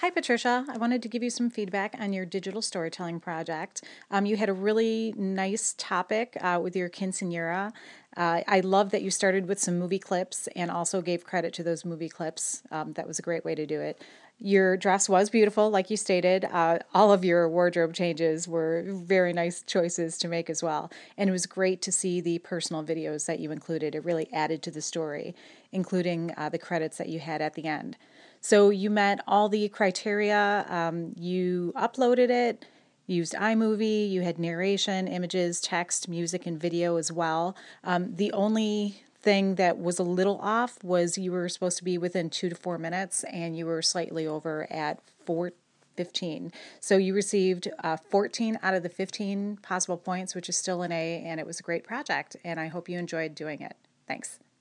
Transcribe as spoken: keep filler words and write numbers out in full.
Hi, Patricia. I wanted to give you some feedback on your digital storytelling project. Um, you had a really nice topic uh, with your quinceanera. Uh, I love that you started with some movie clips and also gave credit to those movie clips. Um, that was a great way to do it. Your dress was beautiful, like you stated. Uh, all of your wardrobe changes were very nice choices to make as well. And it was great to see the personal videos that you included. It really added to the story, including uh, the credits that you had at the end. So you met all the criteria, um, you uploaded it, used iMovie, you had narration, images, text, music, and video as well. Um, the only thing that was a little off was you were supposed to be within two to four minutes, and you were slightly over at four fifteen. So you received uh, fourteen out of the fifteen possible points, which is still an A, and it was a great project, and I hope you enjoyed doing it. Thanks.